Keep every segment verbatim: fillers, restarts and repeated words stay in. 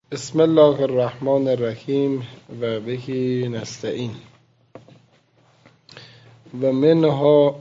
بسم الله الرحمن الرحیم و بهی نستعین و منها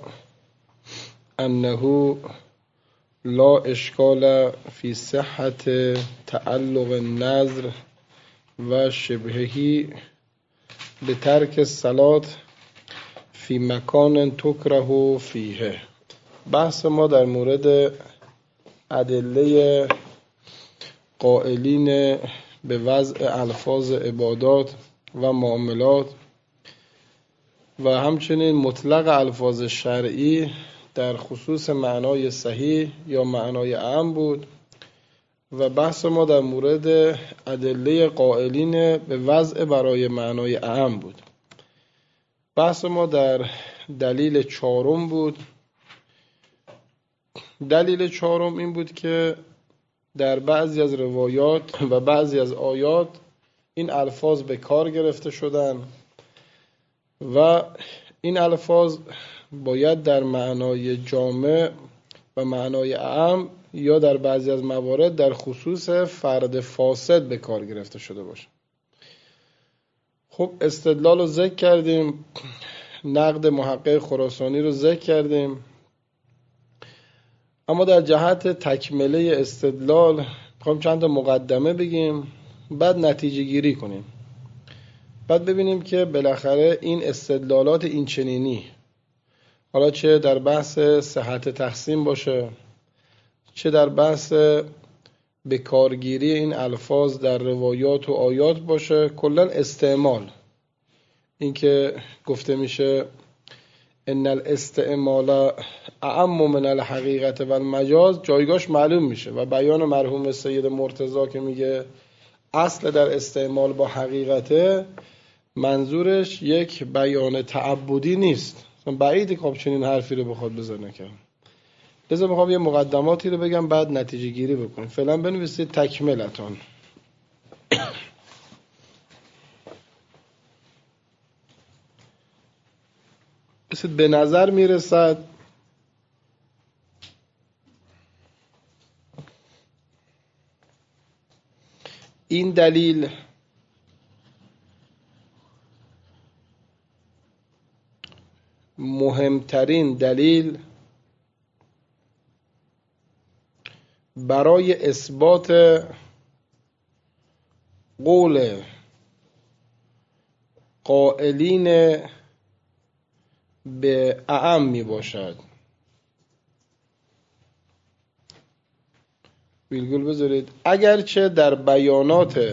انه لا اشکال فی صحت تعلق النظر و شبههی به ترک الصلاة فی مکان تکره فیه. بحث ما در مورد ادله قائلین به وضع الفاظ عبادات و معاملات و همچنین مطلق الفاظ شرعی در خصوص معنای صحیح یا معنای عام بود و بحث ما در مورد ادله قائلین به وضع برای معنای عام بود. بحث ما در دلیل چهارم بود. دلیل چهارم این بود که در بعضی از روایات و بعضی از آیات این الفاظ به کار گرفته شدن و این الفاظ باید در معنای جامع و معنای عام یا در بعضی از موارد در خصوص فرد فاسد به کار گرفته شده باشه. خب استدلال رو ذکر کردیم، نقد محقق خراسانی رو ذکر کردیم، اما در جهت تکمله استدلال میخوام چند تا مقدمه بگیم، بعد نتیجه گیری کنیم، بعد ببینیم که بالاخره این استدلالات این چنینی، حالا چه در بحث صحت تقسیم باشه، چه در بحث به کارگیری این الفاظ در روایات و آیات باشه، کلا استعمال، این که گفته میشه ان الاستعمال اعم من الحقیقت و المجاز، جایگاهش معلوم میشه و بیان مرحوم سید مرتضی که میگه اصل در استعمال با حقیقته، منظورش یک بیان تعبدی نیست. بعیده که چنین حرفی رو بخواد بزنه. که لذا میخوام یه مقدماتی رو بگم بعد نتیجه گیری بکنیم. فعلا بنویسید تکملتون. به نظر میرسد این دلیل مهمترین دلیل برای اثبات قول قائلین به اعم می باشد. ویرگول بذارید. اگرچه در بیانات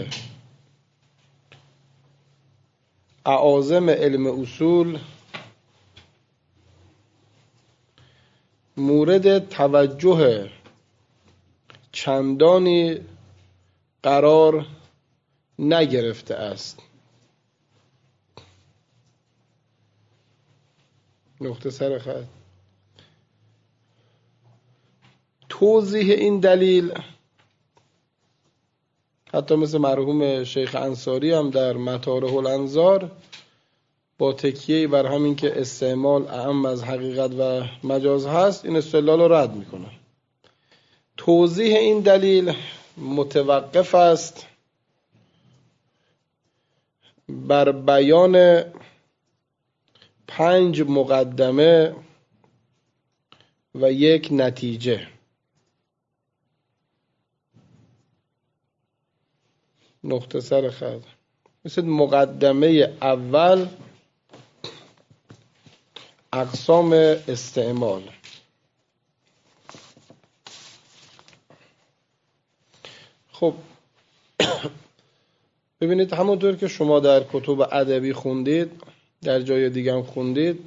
اعاظم علم اصول مورد توجه چندانی قرار نگرفته است. نقطه سر خط. توضیح این دلیل حتی مثل مرحوم شیخ انصاری هم در مطارح الانظار با تکیه بر همین که استعمال اعم از حقیقت و مجاز هست این استدلال رو رد میکنه. توضیح این دلیل متوقف است بر بیان پنج مقدمه و یک نتیجه. نقطه سر خط. مثل مقدمه اول اقسام استعمال. خب ببینید، همونطور که شما در کتب ادبی خوندید، در جای دیگه هم خوندید،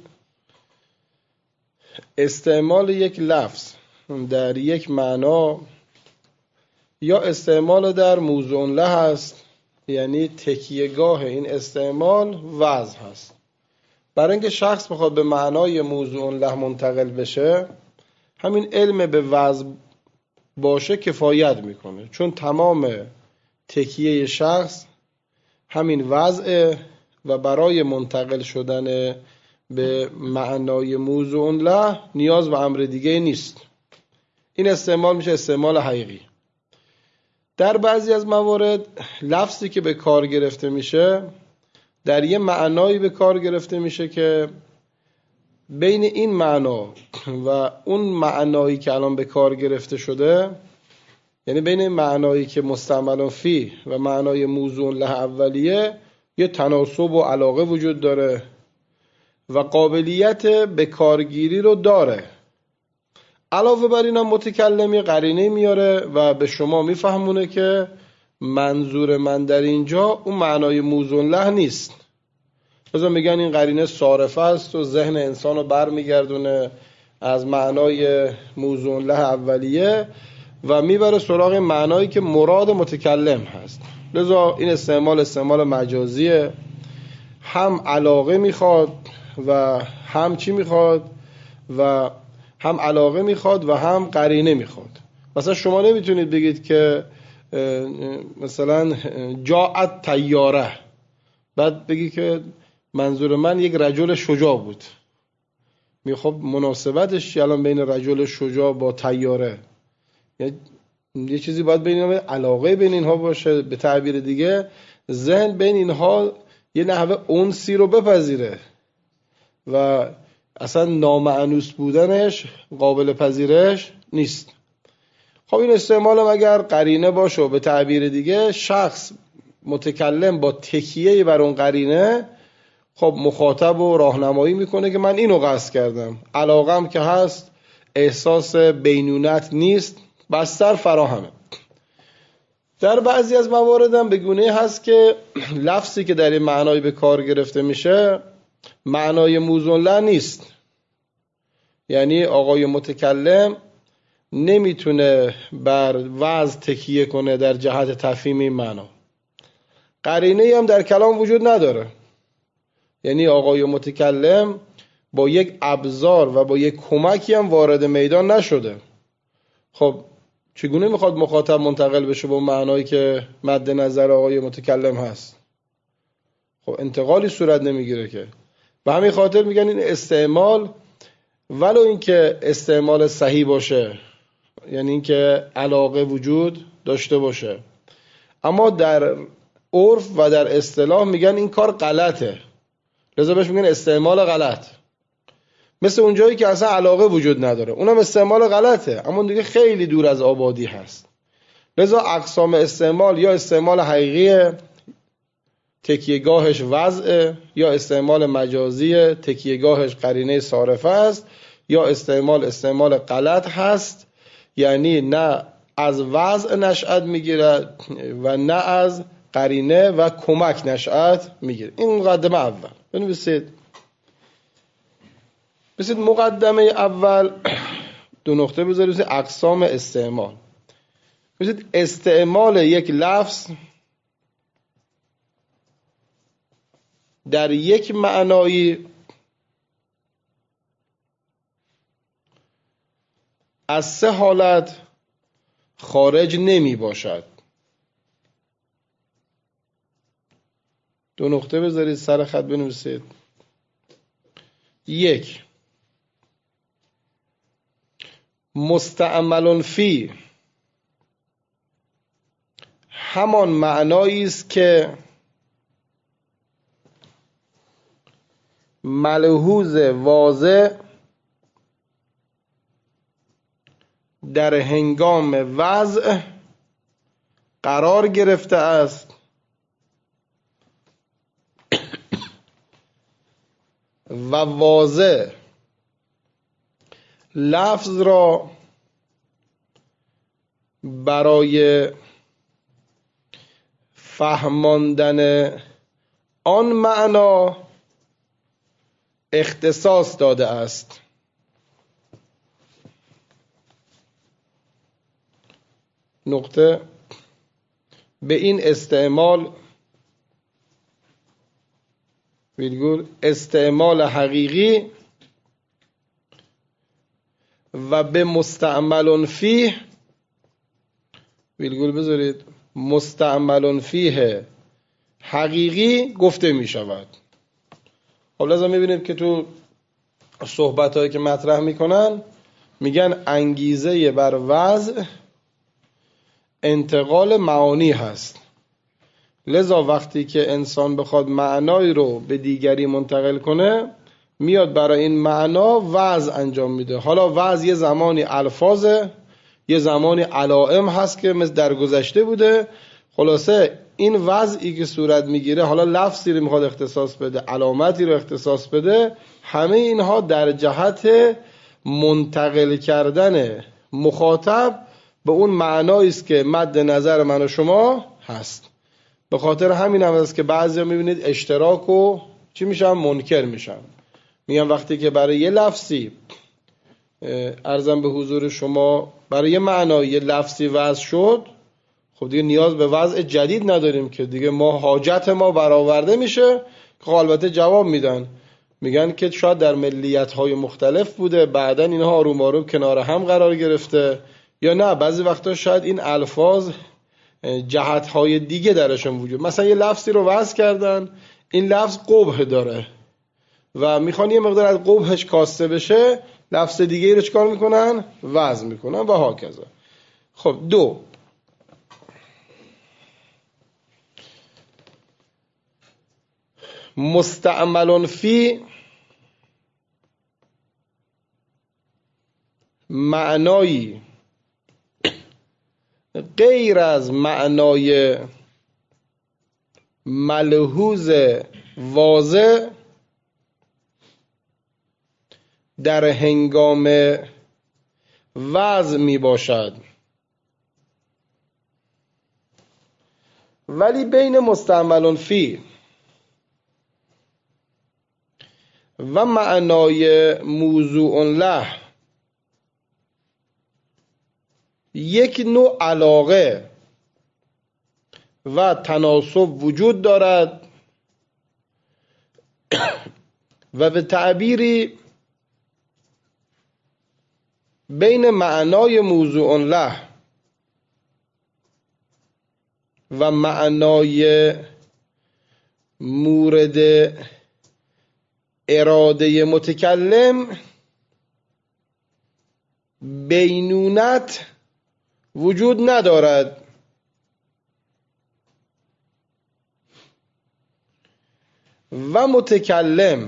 استعمال یک لفظ در یک معنا یا استعمال در موضوع له هست، یعنی تکیهگاه این استعمال وضع هست. برای اینکه شخص بخواد به معنای موضوع له منتقل بشه، همین علم به وضع باشه کفایت میکنه، چون تمام تکیه شخص همین وضع و برای منتقل شدن به معنای موضوع له نیاز به امر دیگه نیست. این استعمال میشه استعمال حقیقی. در بعضی از موارد لفظی که به کار گرفته میشه در یه معنایی به کار گرفته میشه که بین این معنا و اون معنایی که الان به کار گرفته شده، یعنی بین معنایی که مستعمل فی و معنای موضوع له اولیه، یه تناسب و علاقه وجود داره و قابلیت به کارگیری رو داره. علاوه بر این هم متکلمی قرینه میاره و به شما میفهمونه که منظور من در اینجا اون معنای موضوع له نیست. مثلا میگن این قرینه صارفه است و ذهن انسان رو برمیگردونه از معنای موضوع له اولیه و میبره سراغ معنایی که مراد متکلم هست. لذا این استعمال استعمال مجازیه، هم علاقه میخواد و هم چی میخواد و هم علاقه میخواد و هم قرینه میخواد. مثلا شما نمیتونید بگید که مثلا جاءت طیاره بعد بگی که منظور من یک رجل شجاع بود. میخواد مناسبتش چی الان بین رجل شجاع با طیاره؟ یه چیزی باید بین اینها، علاقه بین اینها باشه. به تعبیر دیگه ذهن بین اینها یه نحوه انسی رو بپذیره و اصلا نامأنوس بودنش قابل پذیرش نیست. خب این استعمال هم اگر قرینه باشه و به تعبیر دیگه شخص متکلم با تکیه بر اون قرینه خب مخاطب و راهنمایی میکنه که من اینو قصد کردم، علاقم که هست، احساس بینونت نیست، بستر فراهمه. در بعضی از موارد هم به گونه هست که لفظی که در این معنای به کار گرفته میشه معنای موضوع له نیست، یعنی آقای متکلم نمیتونه بر وضع تکیه کنه در جهت تفهیم این معنا. قرینه هم در کلام وجود نداره، یعنی آقای متکلم با یک ابزار و با یک کمکی هم وارد میدان نشده. خب چگونه میخواد مخاطب منتقل بشه با معنایی که مد نظر آقای متکلم هست؟ خب انتقالی صورت نمیگیره که. به همین خاطر میگن این استعمال ولو اینکه استعمال صحیح باشه، یعنی اینکه علاقه وجود داشته باشه، اما در عرف و در اصطلاح میگن این کار غلطه، لذا بهش میگن استعمال غلط. مثل اونجایی که اصلا علاقه وجود نداره، اونم استعمال غلطه، اما دیگه خیلی دور از آبادی هست. لذا اقسام استعمال یا استعمال حقیقی تکیهگاهش وضعه، یا استعمال مجازی تکیهگاهش قرینه صارفه است، یا استعمال استعمال غلط هست، یعنی نه از وضع نشأت میگیره و نه از قرینه و کمک نشأت میگیره. این مقدمه اول. بنویسید بسید مقدمه اول دو نقطه بذارید اقسام استعمال. بسید استعمال یک لفظ در یک معنایی از سه حالت خارج نمی باشد. دو نقطه بذارید سر خط بنویسید. یک، مستعمل فی همان معنایی است که ملحوظ واضح در هنگام وضع قرار گرفته است و واضح لفظ را برای فهماندن آن معنا اختصاص داده است. نقطه. به این استعمال ویرگول استعمال حقیقی و به مستعمل فیه ویرگول بذارید مستعمل فیه حقیقی گفته می شود. خب لازم میبینید که تو صحبت هایی که مطرح میکنن میگن انگیزه بر وضع انتقال معانی هست. لذا وقتی که انسان بخواد معنایی رو به دیگری منتقل کنه، میاد برای این معنا وعظ انجام میده. حالا وعظ یه زمانی الفاظه، یه زمانی علائم هست که مثل در گذشته بوده. خلاصه این وضعی که صورت میگیره، حالا لفظی رو میخواد اختصاص بده، علامتی رو اختصاص بده، همه اینها در جهت منتقل کردن مخاطب به اون معنایی است که مد نظر من و شما هست. به خاطر همین هم است که بعضیا میبینید اشتراک و چی میشن؟ منکر میشن. میگن وقتی که برای یه لفظی عرضم به حضور شما برای یه معنای یه لفظی وضع شد، خب دیگه نیاز به وضع جدید نداریم که دیگه ما حاجت ما برآورده میشه. که البته جواب میدن، میگن که شاید در ملیت‌های مختلف بوده، بعداً اینها آروم آروم کنار هم قرار گرفته، یا نه بعضی وقتا شاید این الفاظ جهت‌های دیگه درشون وجود. مثلا یه لفظی رو وضع کردن، این لفظ قبح داره و میخوان یه مقدار از قبحش کاسته بشه، لفظ دیگه رو چکار میکنن؟ وضع میکنن و هاکذا. خب دو، مستعمل فی معنایی غیر از معنای ملحوظ واضح در هنگام وضع می باشد. ولی بین مستعمل فی و معنای موضوع له یک نوع علاقه و تناسب وجود دارد و به تعبیری بین معنای موضوع له و معنای مورد اراده متکلم بینونت وجود ندارد. و متکلم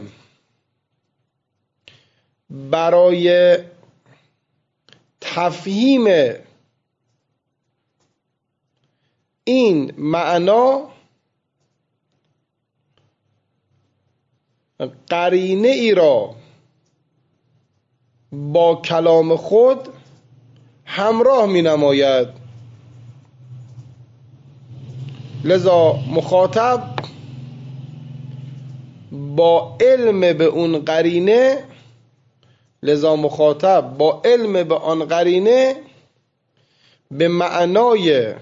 برای تفهیم این معنا قرینه ای را با کلام خود همراه می نماید. لذا مخاطب با علم به اون قرینه لذا مخاطب با علم به آن قرینه به معنای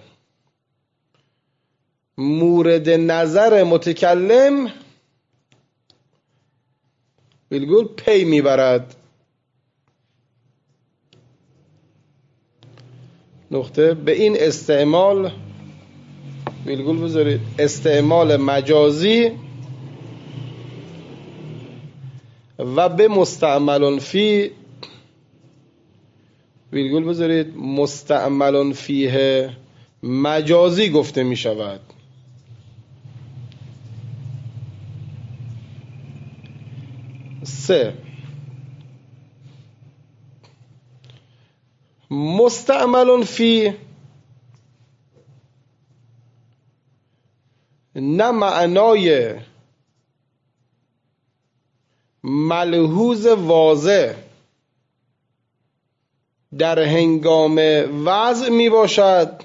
مورد نظر متکلم بالگل پی میبرد. نقطه به این استعمال بالگل بذارید استعمال مجازی و به مستعمل فی ویرگول بذارید مستعمل فیه مجازی گفته می شود. سه، مستعمل فی نه معنای ملحوظ واضح در هنگام وضع می باشد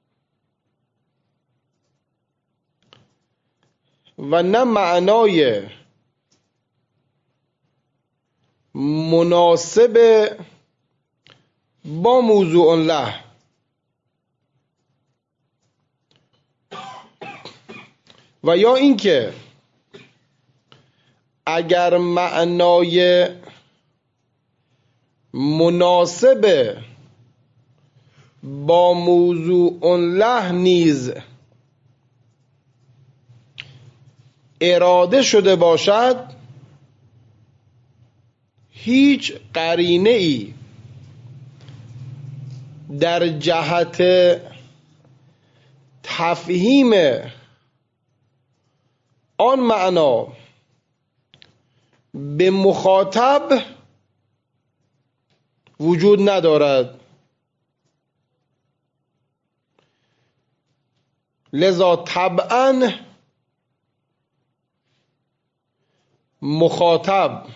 و نه معنای مناسب با موضوع له. و یا اینکه اگر معنای مناسب با موضوع له نیز اراده شده باشد، هیچ قرینه ای در جهت تفهیم آن معنا به مخاطب وجود ندارد. لذا طبعا مخاطب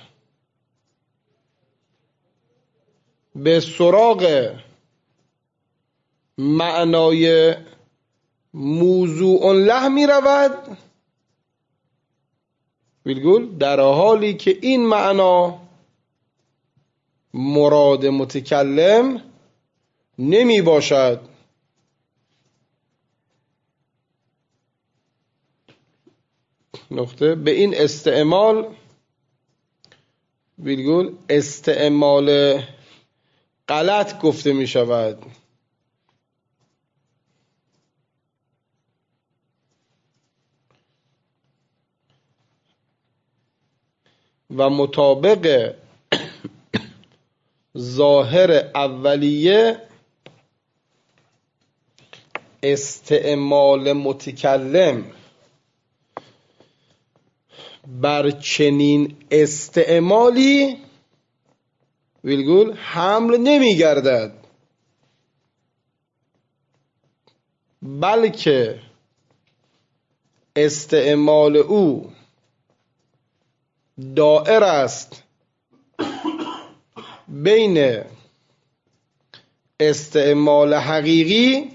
به سراغ معنای موضوع له می رود، ویلگول در حالی که این معنا مراد متکلم نمی باشد. نقطه به این استعمال ویلگول استعمال غلط گفته می شود. و مطابق ظاهر اولیه استعمال متکلم بر چنین استعمالی ویلگول حمل نمی گردد، بلکه استعمال او دائر است بین استعمال حقیقی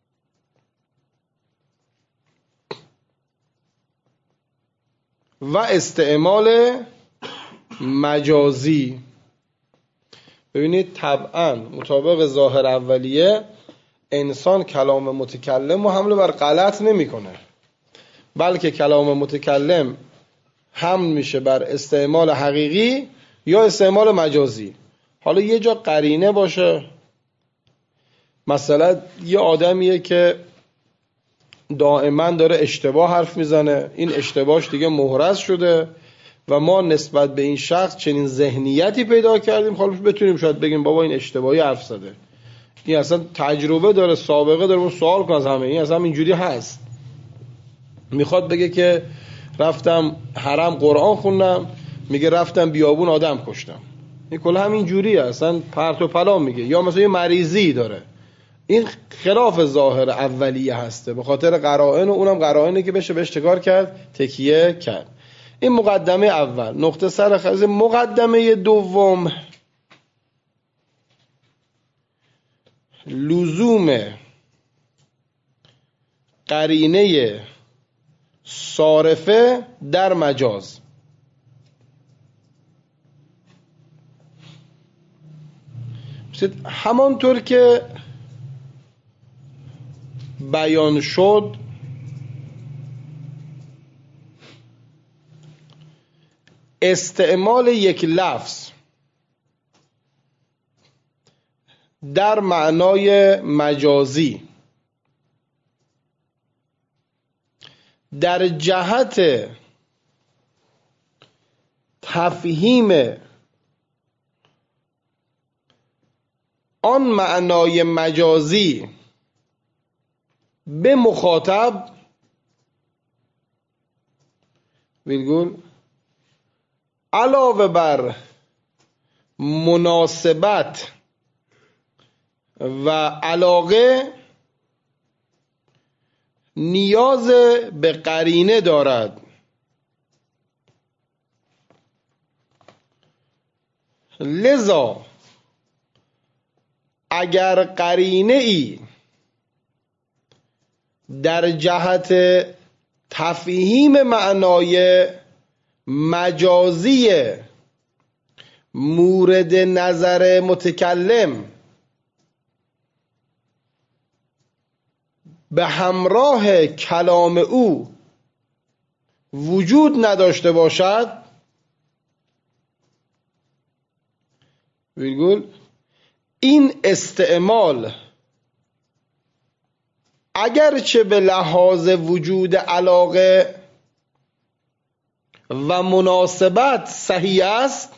و استعمال مجازی. ببینید طبعا مطابق ظاهر اولیه انسان کلام متکلم رو حمل بر غلط نمیکنه، بلکه کلام متکلم حمل میشه بر استعمال حقیقی یا استعمال مجازی. حالا یه جا قرینه باشه، مثلا یه آدمیه که دائما داره اشتباه حرف میزنه، این اشتباهش دیگه محرز شده و ما نسبت به این شخص چنین ذهنیتی پیدا کردیم، خلاص بتونیم شاید بگیم بابا این اشتباهی حرف زده، این اصلا تجربه داره، سابقه داره، اون سوال کن از همه، این اصلا اینجوری هست. میخواد بگه که رفتم حرم قرآن خوندم، میگه رفتم بیابون آدم کشتم، این کلا همین جوریه، اصلا پرت و پلا میگه. یا مثلا یه مریضی داره، این خلاف ظاهر اولیه هسته به خاطر قرائن، و اونم قرائنی که بشه بهش چکار کرد، تکیه کرد. این مقدمه اول. نقطه سرخیز مقدمه دوم، لزوم قرینه صارفه در مجاز. همانطور که بیان شد استعمال یک لفظ در معنای مجازی در جهت تفهیم آن معنای مجازی به مخاطب ویلگول علاوه بر مناسبت و علاقه نیاز به قرینه دارد. لذا اگر قرینه ای در جهت تفهیم معنای مجازی مورد نظر متکلم به همراه کلام او وجود نداشته باشد، ویلگول این استعمال اگرچه به لحاظ وجود علاقه و مناسبت صحیح است،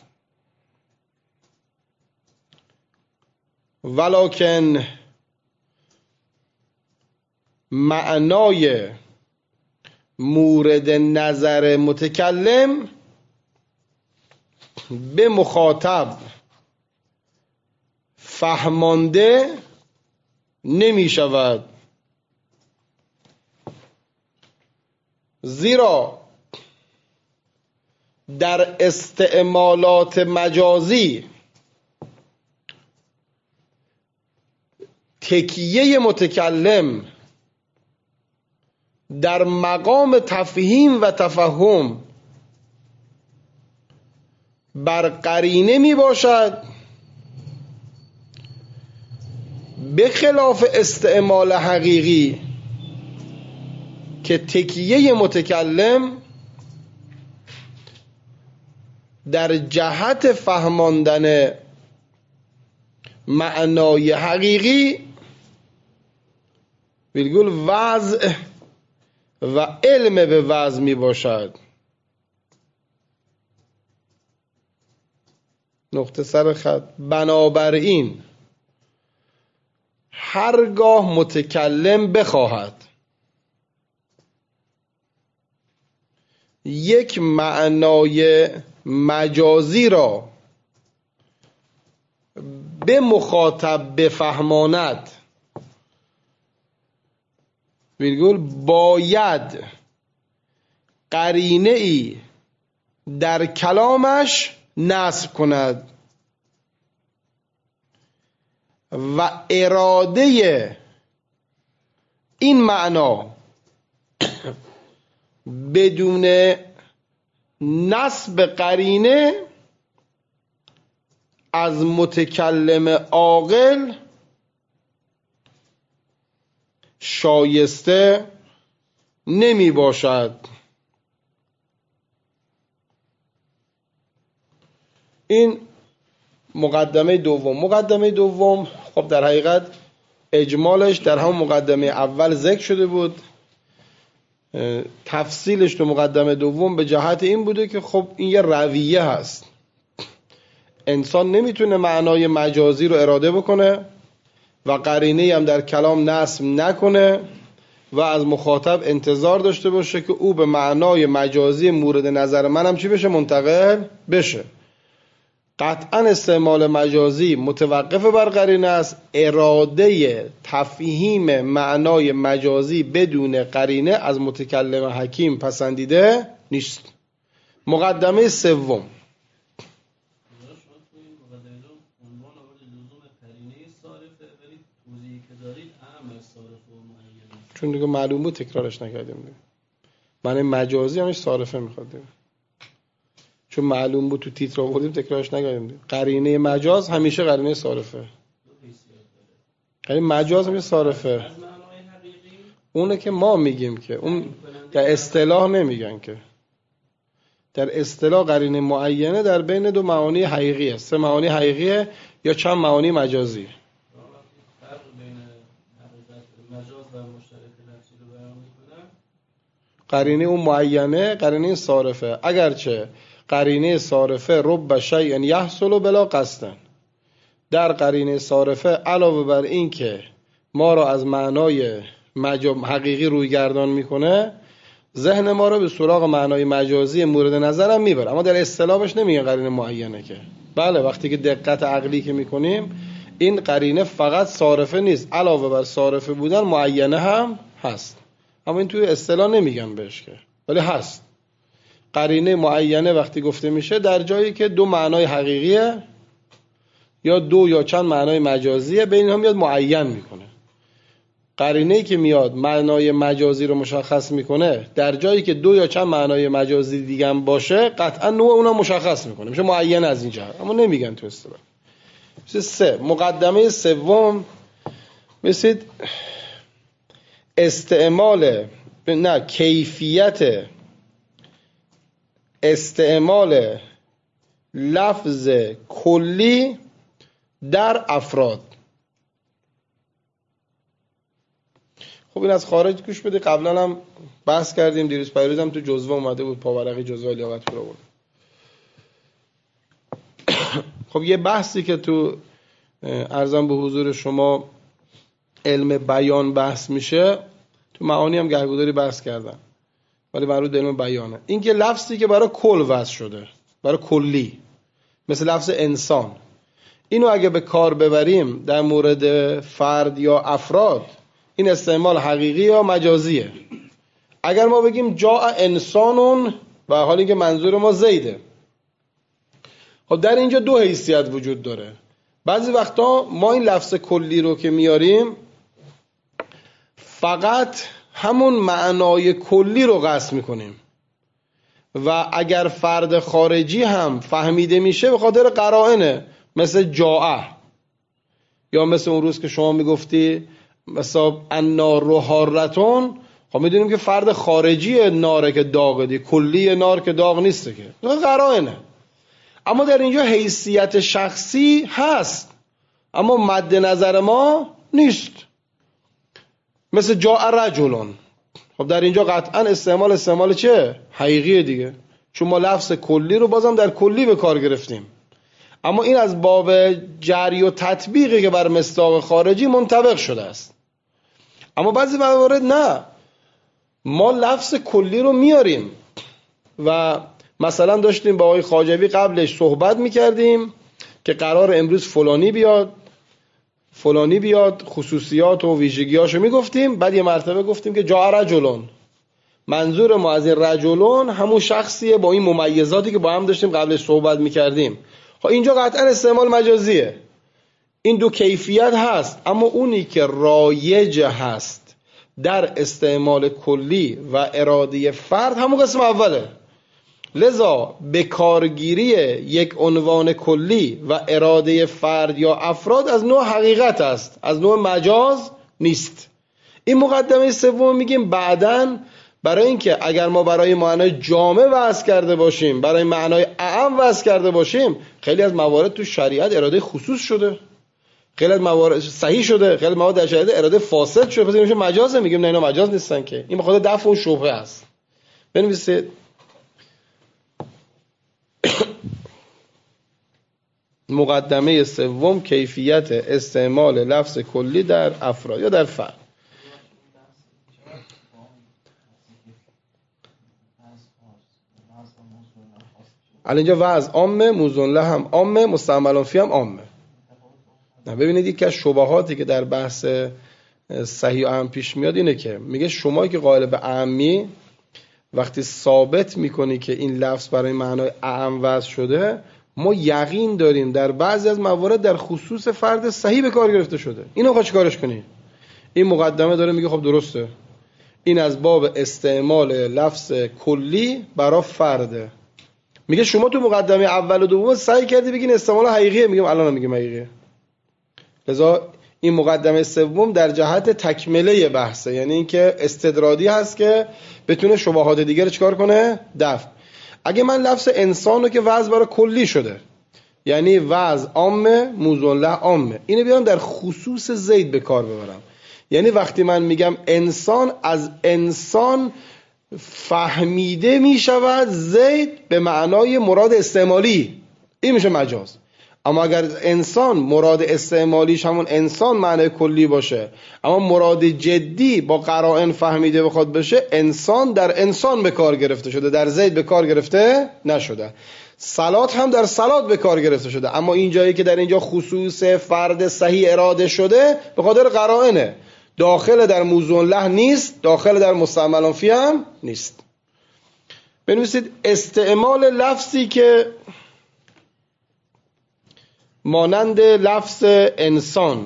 ولکن معنای مورد نظر متکلم به مخاطب فهمانده نمی شود، زیرا در استعمالات مجازی تکیه متکلم در مقام تفهیم و تفهم بر قرینه می باشد، به خلاف استعمال حقیقی که تکیه متکلم در جهت فهماندن معنای حقیقی ویرگول وضع و علم به وضع می باشد. نقطه سر خط. بنابراین هرگاه متکلم بخواهد یک معنای مجازی را به مخاطب بفهماند، ویرگول باید قرینه ای در کلامش نصب کند و اراده این معنا بدون نصب قرینه از متکلم عاقل شایسته نمی باشد. این مقدمه دوم. مقدمه دوم خب در حقیقت اجمالش در همون مقدمه اول ذکر شده بود. تفصیلش تو مقدمه دوم به جهت این بوده که خب این یه رویه هست، انسان نمیتونه معنای مجازی رو اراده بکنه و قرینه هم در کلام نصب نکنه و از مخاطب انتظار داشته باشه که او به معنای مجازی مورد نظر منم چی بشه؟ منتقل بشه. قطعا استعمال مجازی متوقف بر قرینه است. اراده تفهیم معنای مجازی بدون قرینه از متکلم حکیم پسندیده نیست. مقدمه سوم. چون دیگه معلوم بود تکرارش نکردیم دیگه. معنی مجازی همش صارفه میخواد دیگه. چون معلوم بود تو تیتر آوردیم تکرارش نکردیم. قرینه مجاز همیشه قرینه صارفه. قرینه مجاز همیشه صارفه. اونه که ما میگیم که اون در اصطلاح نمیگن که. در اصطلاح قرینه معینه در بین دو معانی حقیقی است. سه معانی حقیقیه یا چند معانی مجازی. قرینه اون معینه، قرینه صارفه. اگرچه قرینه صارفه رب شیء یحصل بلا قصد، در قرینه صارفه علاوه بر این که ما را از معنای حقیقی روی گردان میکنه، ذهن ما را به سراغ معنای مجازی مورد نظرم میبره. اما در اصطلاحش نمیگن قرینه معینه که. بله وقتی که دقت عقلی که میکنیم این قرینه فقط صارفه نیست، علاوه بر صارفه بودن معینه هم هست. اما این توی اصطلاح نمیگن بهش که، ولی هست. قرینه معینه وقتی گفته میشه در جایی که دو معنای حقیقیه یا دو یا چند معنای مجازیه، بین هم میاد معین میکنه. قرینه‌ای که میاد معنای مجازی رو مشخص میکنه در جایی که دو یا چند معنای مجازی دیگه هم باشه، قطعا نوع اونها مشخص میکنه، میشه معین از این جهت. اما نمیگن تو اصطلاح. سه مقدمه سوم مثل استعمال نه کیفیت استعمال لفظ کلی در افراد. خب این از خارج گوش بده، قبلا هم بحث کردیم، دیروز پیروز هم تو جزوه اومده بود، پاورقی جزوه لیاقت پور آورد. خب یه بحثی که تو عرضم به حضور شما علم بیان بحث میشه، تو معانی هم گهگوداری بحث کردن ولی مربوط به علم بیانه. این که لفظی که برای کل وضع شده، برای کلی، مثل لفظ انسان، اینو اگه به کار ببریم در مورد فرد یا افراد، این استعمال حقیقی یا مجازیه. اگر ما بگیم جاء انسانون و حالی که منظور ما زیده، خب در اینجا دو حیثیت وجود داره. بعضی وقتا ما این لفظ کلی رو که میاریم فقط همون معنای کلی رو قصد میکنیم و اگر فرد خارجی هم فهمیده میشه به خاطر قرائنه، مثل جاء، یا مثل اون روز که شما میگفتی مثلا النار رو حارتون، خب میدونیم که فرد خارجی ناره که داغه دی، کلی نار که داغ نیسته که، قرائنه. اما در اینجا حیثیت شخصی هست اما مد نظر ما نیست، مثل جاء رجلون. خب در اینجا قطعا استعمال استعمال چه؟ حقیقیه دیگه، چون ما لفظ کلی رو بازم در کلی به کار گرفتیم. اما این از باب جری و تطبیقی که بر مصداق خارجی منطبق شده است. اما بعضی موارد نه، ما لفظ کلی رو میاریم و مثلا داشتیم با آقای خواجوی قبلش صحبت میکردیم که قرار امروز فلانی بیاد فلانی بیاد خصوصیات و ویژگیاشو میگفتیم، بعد یه مرتبه گفتیم که جاء رجلون، منظور ما از این رجلون همون شخصیه با این ممیزاتی که با هم داشتیم قبلش صحبت میکردیم. خب اینجا قطعا استعمال مجازیه، این دو کیفیت هست، اما اونی که رایج هست در استعمال کلی و اراده فرد همون قسم اوله. لذا به کارگیری یک عنوان کلی و اراده فرد یا افراد از نوع حقیقت است، از نوع مجاز نیست. این مقدمه سوم میگیم بعداً، برای اینکه اگر ما برای معنای جامع وضع کرده باشیم، برای معنای اعم وضع کرده باشیم، خیلی از موارد تو شریعت اراده خصوص شده، خیلی از موارد صحیح شده، خیلی موارد در شریعت اراده فاسد شده، پس میشه مجازه. میگیم نه اینا مجاز نیستن که، این بخاطر دفع و شبهه است. بنویسید مقدمه سوم، کیفیت استعمال لفظ کلی در افراد یا در فرد. الان اینجا وضع عامه، موضوع له هم عامه، مستعمل فی هم عامه. نه ببینید یکی از شبهاتی که در بحث صحیح و اعم پیش میاد اینه که میگه شما که قائل به اعمی، وقتی ثابت میکنی که این لفظ برای معنای اعم وضع شده، ما یقین داریم در بعضی از موارد در خصوص فرد صحیح به کار گرفته شده. اینو خواهد چیکارش کنی؟ این مقدمه داره میگه خب درسته، این از باب استعمال لفظ کلی برای فرده. میگه شما تو مقدمه اول و دوم سعی کردی بگین استعمال حقیقیه، میگم الان میگم حقیقیه. لذا این مقدمه سوم در جهت تکمله بحثه، یعنی اینکه استدرادی هست که بتونه شبهات دیگر رو چیکار کنه؟ دفع. اگه من لفظ انسانو که وضع برای کلی شده، یعنی وضع عامه، موضوع له عامه، اینو بیارم در خصوص زید به کار ببرم، یعنی وقتی من میگم انسان، از انسان فهمیده میشود زید به معنای مراد استعمالی، این میشه مجاز. اما اگر انسان مراد استعمالیش همون انسان معنای کلی باشه، اما مراد جدی با قرائن فهمیده بخواد بشه، انسان در انسان به کار گرفته شده، در زید به کار گرفته نشده. صلات هم در صلات به کار گرفته شده، اما این جایی که در اینجا خصوص فرد صحیح اراده شده به خاطر قرائنه، داخل در موضوع له نیست، داخل در مستعمل فی هم نیست. بنویسید استعمال لفظی که مانند لفظ انسان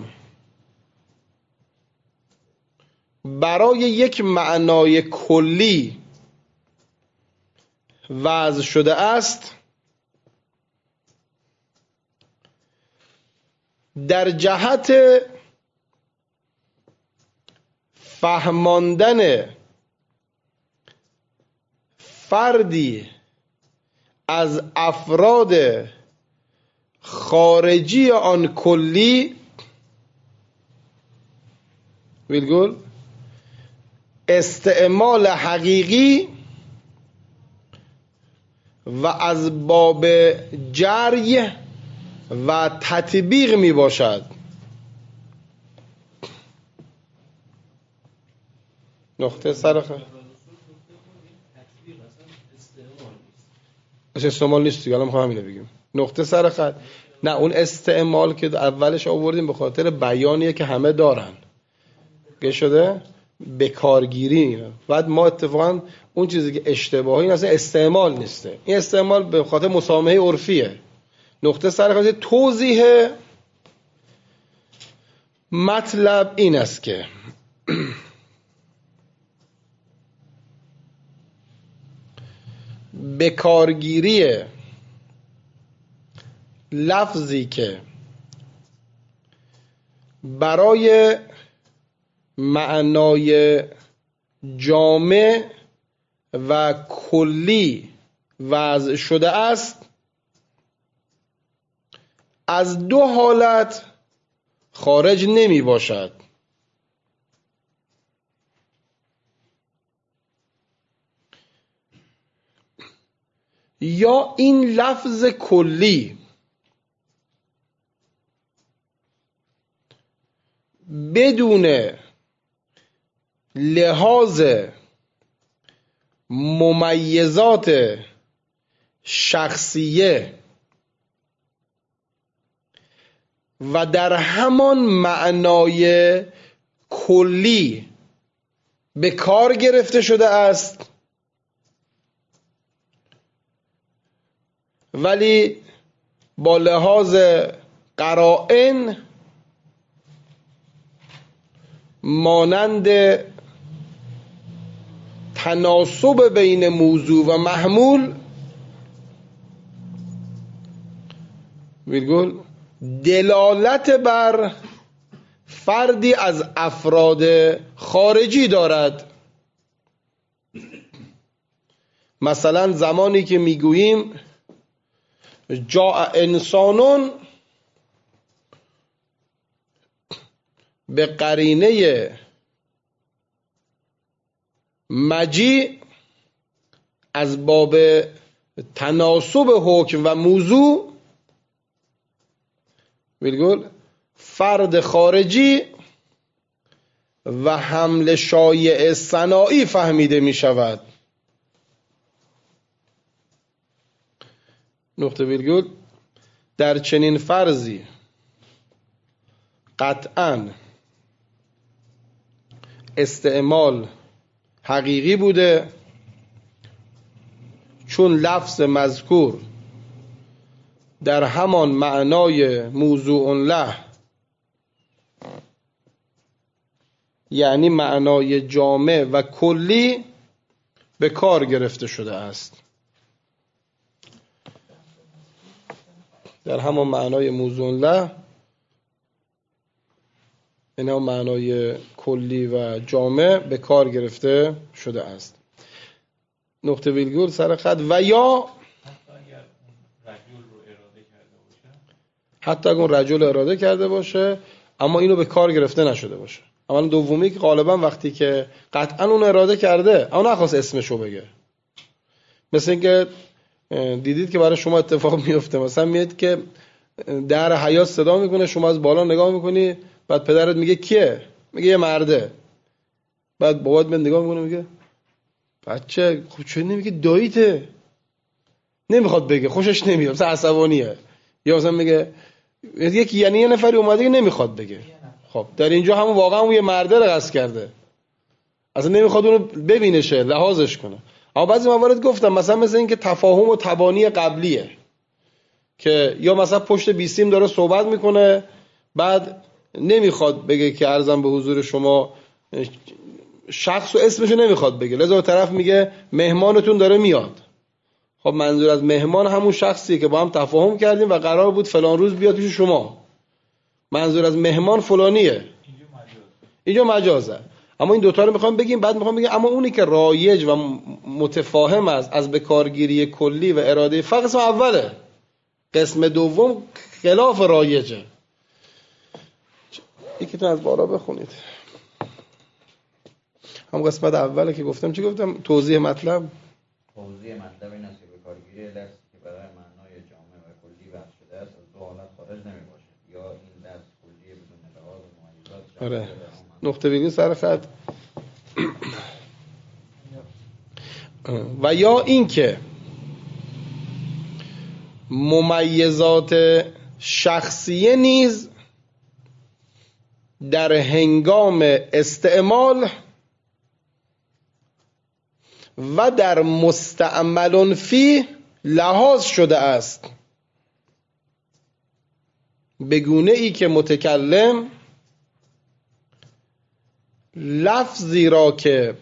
برای یک معنای کلی وضع شده است، در جهت فهماندن فردی از افراد خارجی آن کلی، ویلگول استعمال حقیقی و از باب جری و تطبیق می باشد. نقطه سر خط استعمال نیست دیگه، الان میخوام همینو بگیم. نقطه سر خط نه، اون استعمال که اولش آوردیم به خاطر بیانیه که همه دارن، گه شده بکارگیری. بعد ما اتفاقا اون چیزی که اشتباهی این اصلا استعمال نیسته، این استعمال به خاطر مسامحه عرفیه. نقطه سر خط توضیح مطلب این است که بکارگیری لفظی که برای معنای جامع و کلی وضع شده است، از دو حالت خارج نمی باشد. یا این لفظ کلی بدون لحاظ ممیزات شخصیه و در همان معنای کلی به کار گرفته شده است، ولی با لحاظ قرائن مانند تناسب بین موضوع و محمول ویرگول دلالت بر فردی از افراد خارجی دارد. مثلا زمانی که میگوییم جاء انسانون، به قرینه مجیء از باب تناسب حکم و موضوع ویرگول فرد خارجی و حمل شایع صناعی فهمیده می شود. نقطه ویرگول در چنین فرضی قطعاً استعمال حقیقی بوده، چون لفظ مذکور در همان معنای موضوع له، یعنی معنای جامع و کلی، به کار گرفته شده است. در همان معنای موضوع له، این هم معنای کلی و جامع به کار گرفته شده است. نقطه ویرگول سر خط و یا حتی اگر رجل اراده کرده باشه اما اینو به کار گرفته نشده باشه. اما دومی که غالبا وقتی که قطعا اون اراده کرده اما نخواست اسمشو بگه، مثل اینکه دیدید که برای شما اتفاق میفته، مثلا میاد که در حیاط صدا میکنه، شما از بالا نگاه میکنی، بعد پدرت میگه کیه؟ میگه یه مرده. بعد بابات من نگاه میکنه میگه بچه خب چه نمیگه داییته؟ نمیخواد بگه، خوشش نمیاد، مثلا عصبانیه. یا مثلا میگه یکی، یعنی یه نفری اومده که نمیخواد بگه. خب در اینجا همون واقعا اون یه مرده رو قصد کرده، اصلا نمیخواد اونو ببینشه، لحاظش کنه. اما بعضی موارد گفتم مثلا مثل این که تفاهم و تبانی قبلیه که یا مثلا پشت بیسیم داره صحبت میکنه، بعد نمیخواد بگه که عرضم به حضور شما شخص و اسمشو نمیخواد بگه، لذا طرف میگه مهمانتون داره میاد. خب منظور از مهمان همون شخصیه که با هم تفاهم کردیم و قرار بود فلان روز بیاد پیش شما. منظور از مهمان فلانیه، اینجا مجازه. اما این دوتا رو میخوام بگیم، بعد میخوام بگیم اما اونی که رایج و متفاهم است از بکارگیری کلی و اراده فقط قسم اوله، قسم دوم خلاف رایجه. یکیتون از بالا بخونید. هم قسمت اوله که گفتم چی گفتم؟ توضیح مطلب. توضیح مطلب این است که بکارگیری لفظی که برای معنای جامع و کلی وضع شده است از دو حالت خارج نمی‌باشد. یا این لفظ کلی بدون لحاظ ممیزات. آره. نقطه ویرگول سر خط و یا اینکه ممیزات شخصیه نیز در هنگام استعمال و در مستعمل فی لحاظ شده است، به گونه ای که متکلم لفظی را که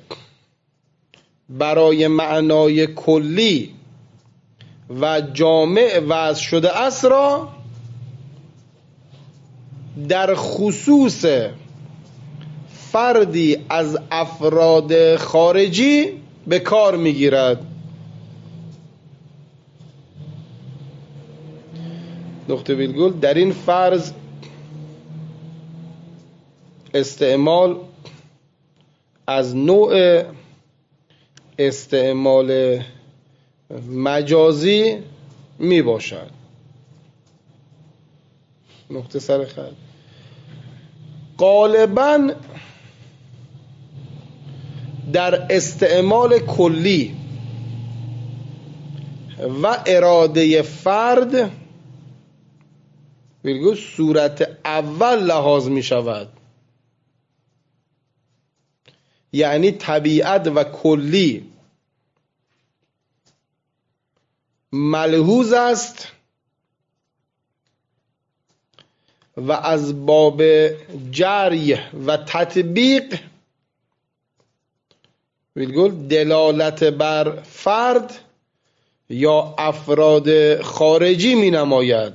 برای معنای کلی و جامع وضع شده است را در خصوص فردی از افراد خارجی به کار میگیرد. نقطه ویرگول. در این فرض استعمال از نوع استعمال مجازی می باشد. نقطه سر خط. غالباً در استعمال کلی و اراده فرد ویرگول صورت اول لحاظ می شود، یعنی طبیعت و کلی ملحوظ است و از باب جری و تطبیق ویرگول دلالت بر فرد یا افراد خارجی می نماید.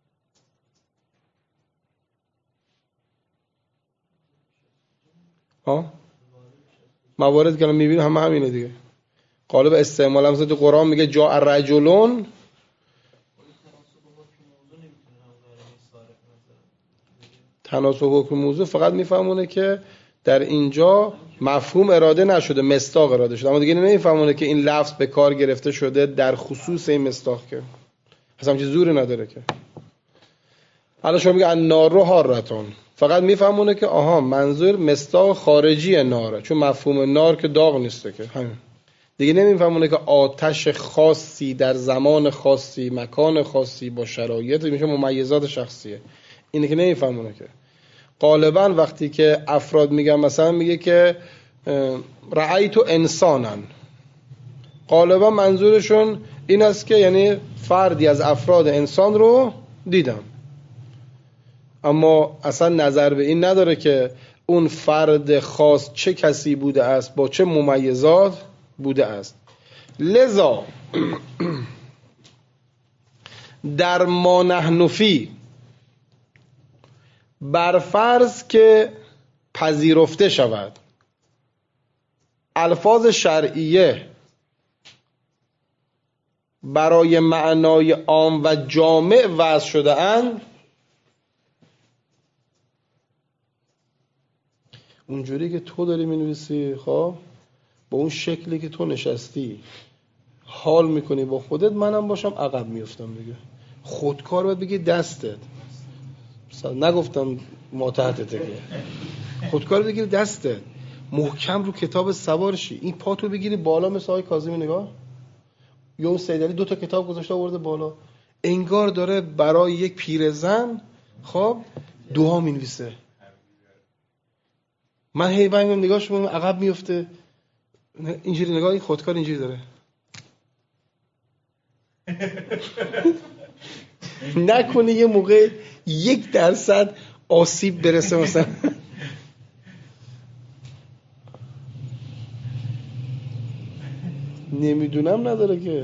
ها موارد که الان میبینیم همه همینه دیگه. قالب استعمال هم تو قرآن میگه جاء الرجلون، تناسب حکم موضوع فقط میفهمونه که در اینجا مفهوم اراده نشده، مصداق اراده شده، اما دیگه نمیفهمونه که این لفظ به کار گرفته شده در خصوص این مصداق، که اصلا چیز زوری نداره که. حالا شما میگه النار رو حارتون، فقط میفهمونه که آها منظور مصداق خارجی ناره، چون مفهوم نار که داغ نیسته که همین. دیگه نمیفهمونه که آتش خاصی در زمان خاصی مکان خاصی با شرایط میشه ممیزات شخصیه. اینه که نمیفهمونه. که غالبا وقتی که افراد میگن مثلا میگه که رأیت انسانا، غالبا منظورشون این است که یعنی فردی از افراد انسان رو دیدم، اما اصلا نظر به این نداره که اون فرد خاص چه کسی بوده است، با چه ممیزات بوده است. لذا در ما نحن فی، بر فرض که پذیرفته شود الفاظ شرعیه برای معنای عام و جامع وضع شده اند، اونجوری که تو داری می‌نویسی، خب با اون شکلی که تو نشستی حال میکنی با خودت، منم باشم عقب میفتم دیگه. خودکار باید بگی دستت، نگفتم ما تحت تکیه، خودکار بگیری دستت، محکم رو کتاب سوار شی، این پاتو بگیری بالا مثل آقای کاظمی نگاه، یا اون سید علی دو تا کتاب گذاشته آورده بالا، انگار داره برای یک پیرزن خب دعا مینویسه. من هی وای نگاهش میکنم عقب میفته، اینجوری نگاه، این خودکار اینجوری داره. نکنه یه موقع یک درصد آسیب برسه مثلا. نمیدونم نداره که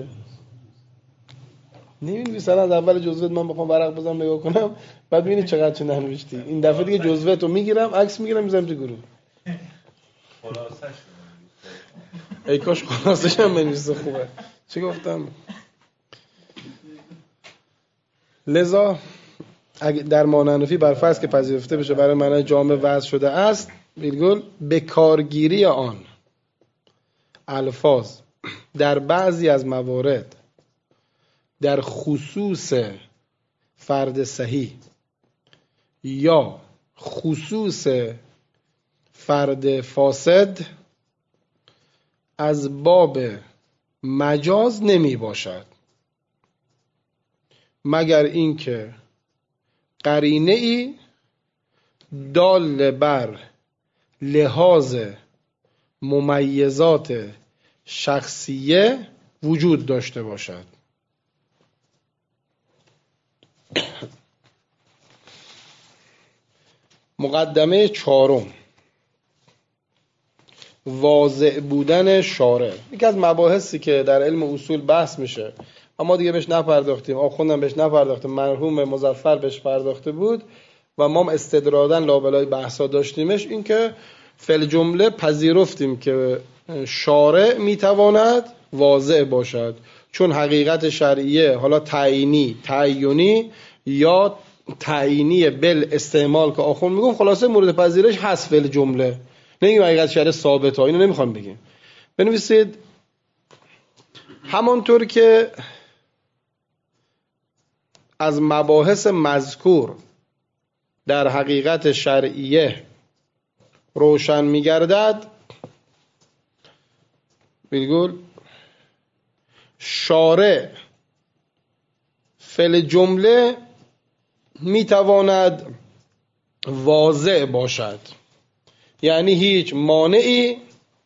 نمی‌نویسن از اول جزوت من بخوام ورق بزنم نگاه کنم بعد ببینید چقدر چه ننوشتی. این دفعه دیگه جزوتو میگیرم، عکس میگیرم، میذارم تو گروه. خلاصش ای کاش خلاصش هم بنویسه. خوبه. چی گفتم؟ لذا در مانعنفی بر فرض که پذیرفته بشه برای معنای جامع وضع شده است، ویرگول به کارگیری آن الفاظ در بعضی از موارد در خصوص فرد صحیح یا خصوص فرد فاسد از باب مجاز نمی باشد مگر اینکه قرینه ای دال بر لحاظ ممیزات شخصیه وجود داشته باشد. مقدمه چهارم، واضع بودن شارع. یکی از مباحثی که در علم اصول بحث میشه اما دیگه بهش نپرداختیم، آخوندم بهش نپرداخته، مرحوم مظفر بهش پرداخته بود و ما هم استدرادا لابلای بحثا داشتیمش، این که فل جمله پذیرفتیم که شارع میتواند واضع باشد چون حقیقت شرعیه، حالا تعیینی، تعیینی یا تعیینی بل استعمال که آخوند میگم، خلاصه مورد پذیرش هست فل جمله، نمیگیم حقیقت شرعیه ثابته، اینو نمیخوام بگیم. بنویسید همانطور که از مباحث مذکور در حقیقت شرعیه روشن می‌گردد، بگول شارع فعل جمله میتواند واضع باشد، یعنی هیچ مانعی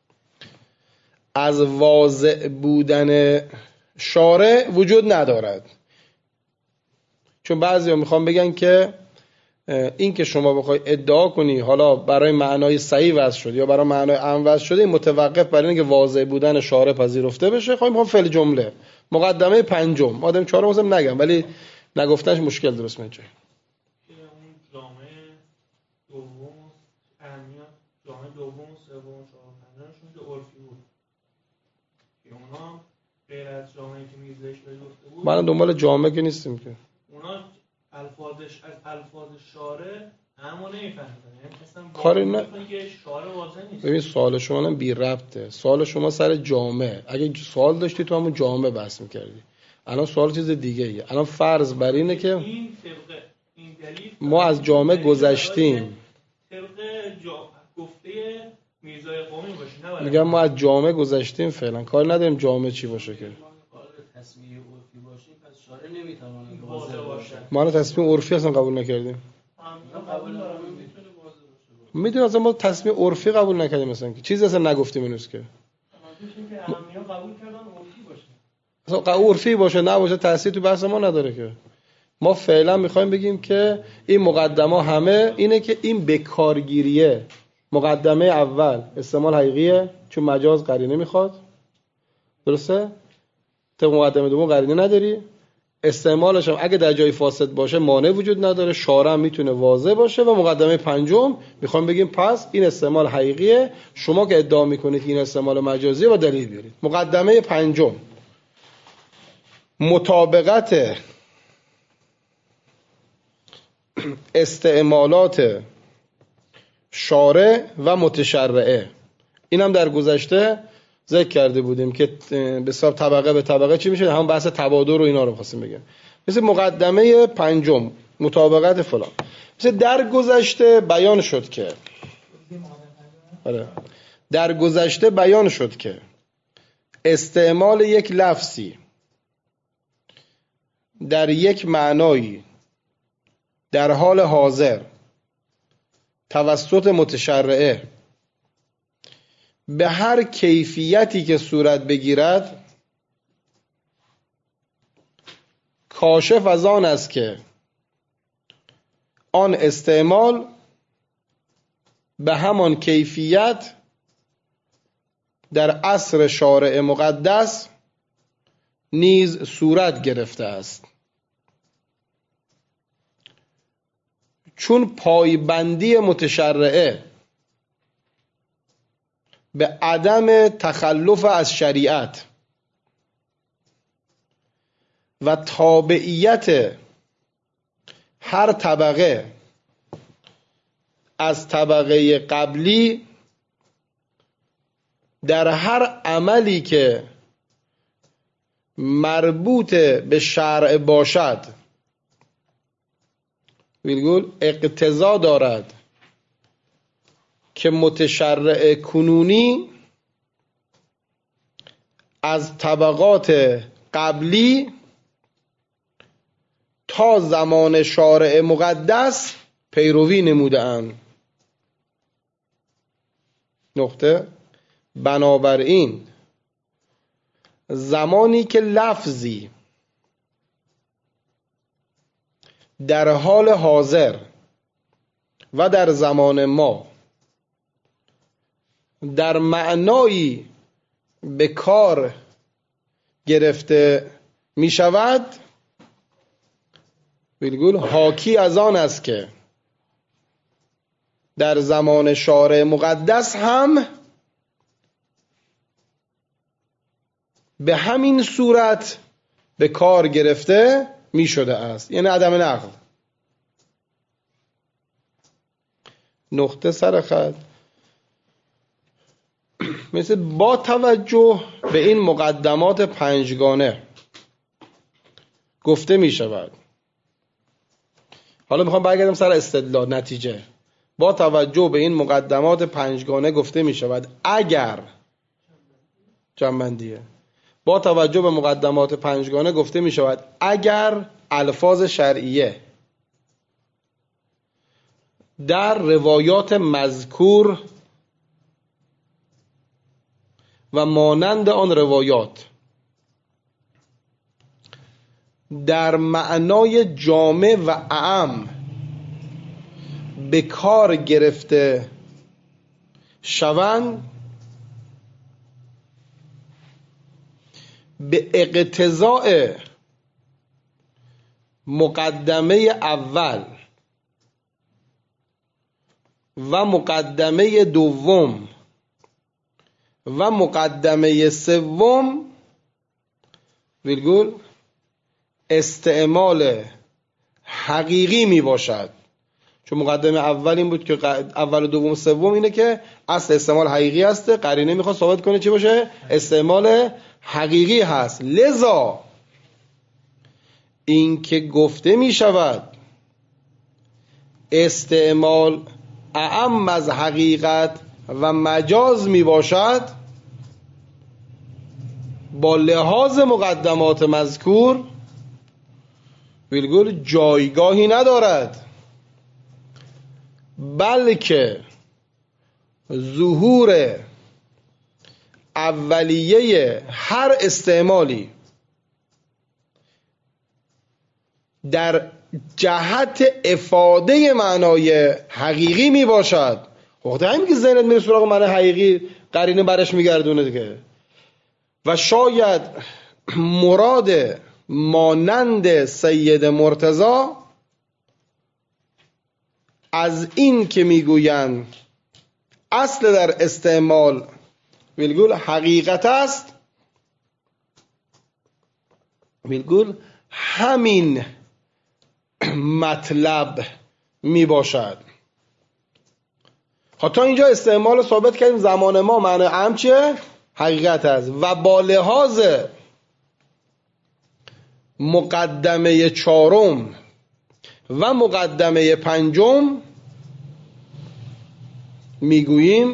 از واضع بودن شارع وجود ندارد. چون بعضی ها میخوان بگن که این که شما بخوای ادعا کنی حالا برای معنای صحیح وضع شده یا برای معنای عام وضع شده، این متوقف بر اینکه واضع بودن شارع پذیرفته بشه. خواهیم میخوام فعل جمله مقدمه پنجم، آدم چهارم مثلا نگم ولی نگفتنش مشکل درست میشه. اون جامعه دوم اهمیت، جامعه دوم سوم چهارم پنجمشون که عرفی بود که اونا غیر از جامعه که میزش گفته بود، من دنبال جامعه که نیستیم که اونا الفاظش از الفاظ شارع اما نمیفهمیدن، یعنی مثلا کاری نه. که شارع واضح نیست. ببین سوال شما هم بی ربطه، سوال شما سر جامعه، اگه سوال داشتی تو همون جامعه بحث می‌کردی، الان سوال چیز دیگه ایه. الان فرض بر اینه که این طبق این دلیل ما از جامعه گذشتیم، طبق جا... گفته میرزای قومی باشه، نه میگم ما از جامعه گذشتیم، فعلا کار نداریم جامعه چی باشه که تصمیه عرفی باشه، پس شارع نمیتونه واضح باشه. ما الان تصمیم عرفی اصلا قبول نکردیم. قبول دارم میتونه واضح باشه. میدونی اصلا ما تصمیم عرفی قبول نکردیم، مثلا که چیزی اصلا نگفتیم اینوز که میشه که اهمیت قبول کردن عرفی باشه. اصلا عرفی باشه نباشه تأثیر تو بحث ما نداره که. ما فعلا میخوایم بگیم که این مقدمه همه اینه که این بکارگیریه. مقدمه اول استعمال حقیقیه چون مجاز قرینه میخواد، درسته؟ تو مقدمه دوم قرینه نداری، استعمالش هم اگه در جای فاسد باشه مانع وجود نداره، شارع میتونه واضح باشه. و مقدمه پنجم میخوام بگیم پس این استعمال حقیقیه، شما که ادعا میکنید این استعمال مجازیه و دلیل بیارید. مقدمه پنجم، مطابقت استعمالات شارع و متشرعه. این هم در گذشته ذکر کرده بودیم که به حساب طبقه به طبقه چی میشه، هم بحث تبادر و اینا رو خواستیم بگم. مثل مقدمه پنجم مطابقت فلان، مثل در گذشته بیان شد که آره در گذشته بیان شد که استعمال یک لفظی در یک معنایی در حال حاضر توسط متشرعه به هر کیفیتی که صورت بگیرد کاشف از آن است که آن استعمال به همان کیفیت در عصر شارع مقدس نیز صورت گرفته است، چون پایبندی متشرعه به عدم تخلف از شریعت و تابعیت هر طبقه از طبقه قبلی در هر عملی که مربوط به شرع باشد ویرگول اقتضا دارد که متشرع کنونی از طبقات قبلی تا زمان شارع مقدس پیروی نموده‌اند. نقطه. بنابراین زمانی که لفظی در حال حاضر و در زمان ما در معنایی به کار گرفته می شود، ویرگول حاکی از آن است که در زمان شارع مقدس هم به همین صورت به کار گرفته می شده است، یعنی عدم نقل. نقطه سر خط. مثل با توجه به این مقدمات پنجگانه گفته می شود. حالا میخوام برگردم سر استدلال نتیجه. با توجه به این مقدمات پنجگانه گفته می شود اگر جنبندیه با توجه به مقدمات پنجگانه گفته می شود اگر الفاظ شرعیه در روایات مذکور و مانند آن روایات در معنای جامع و اعم به کار گرفته شوند، به اقتضاء مقدمه اول و مقدمه دوم و مقدمه سوم ویرگول استعمال حقیقی می باشد. چون مقدمه اول این بود که اول و دوم و سوم اینه که اصل استعمال حقیقی هسته، قرینه میخواد ثابت کنه چی باشه؟ استعمال حقیقی هست. لذا این که گفته می شود استعمال اعم از حقیقت و مجاز می باشد، با لحاظ مقدمات مذکور ویرگول جایگاهی ندارد، بلکه ظهور اولیه هر استعمالی در جهت افاده معنای حقیقی می باشد. وقتی همین که ذهنت میره سراغ معنی حقیقی قرینه برش میگردونه دیگه. و شاید مراد مانند سید مرتضی از این که میگویند اصل در استعمال ویلگول حقیقت است، ویلگول همین مطلب می باشد. تا اینجا استعمال ثابت کردیم زمان ما معنی عام چیه؟ حقیقت است. و با لحاظ مقدمه چهارم و مقدمه پنجم میگوییم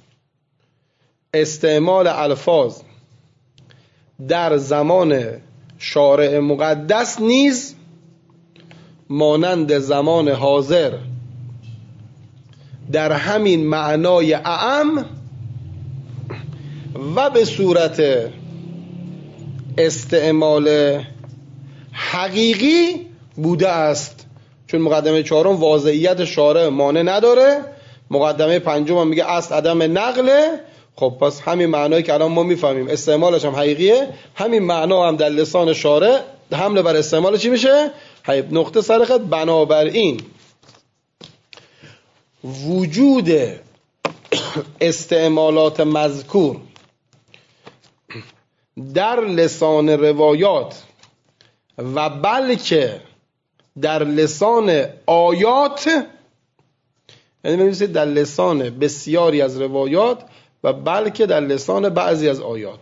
استعمال الفاظ در زمان شارع مقدس نیز مانند زمان حاضر در همین معنای اعم و به صورت استعمال حقیقی بوده است. چون مقدمه چهارم واضحیت شارع مانع نداره، مقدمه پنجم هم میگه اصل عدم نقله. خب پس همین معنایی که الان ما میفهمیم استعمالش هم حقیقیه، همین معنا هم در لسان شارع حمله بر استعمال چی میشه؟ حیب. نقطه سر خط. بنابراین وجود استعمالات مذکور در لسان روایات و بلکه در لسان آیات، یعنی بنویسید در لسان بسیاری از روایات و بلکه در لسان بعضی از آیات،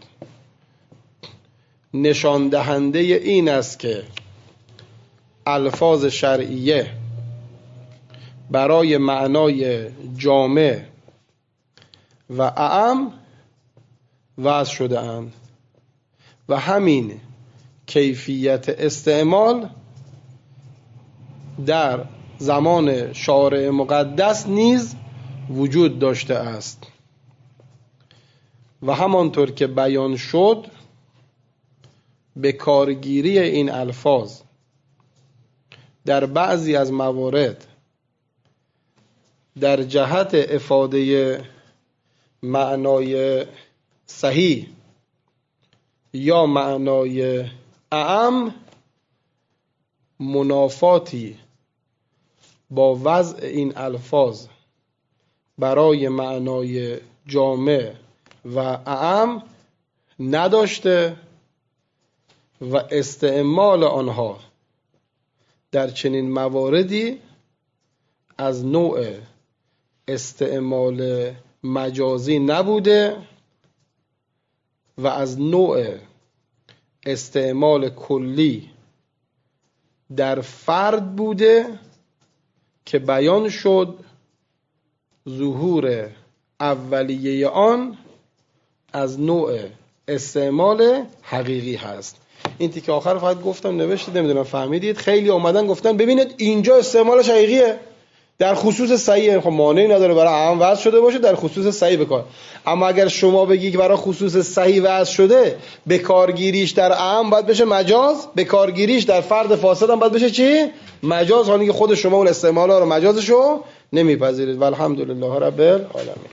نشان دهنده این است که الفاظ شرعیه برای معنای جامع و اعم وضع شده اند. و همین کیفیت استعمال در زمان شارع مقدس نیز وجود داشته است و همانطور که بیان شد به کارگیری این الفاظ در بعضی از موارد در جهت افاده معنای صحیح یا معنای اعم منافاتی با وضع این الفاظ برای معنای جامع و اعم نداشته و استعمال آنها در چنین مواردی از نوع استعمال مجازی نبوده و از نوع استعمال کلی در فرد بوده که بیان شد ظهور اولیه آن از نوع استعمال حقیقی هست. این تیکه آخر فقط گفتم نوشتید نمیدونم فهمیدید. خیلی اومدن گفتن ببینید اینجا استعمالش حقیقیه در خصوص صحیح، خب مانعی نداره برای عام وضع شده باشه در خصوص صحیح بکار. اما اگر شما بگی که برای خصوص صحیح وضع شده به کارگیریش در عام باید بشه مجاز، به کارگیریش در فرد فاسد هم باید بشه چی؟ مجاز، حالی که خود شما اون استعمال ها رو مجازشو نمیپذیرید. والحمدلله رب العالمین.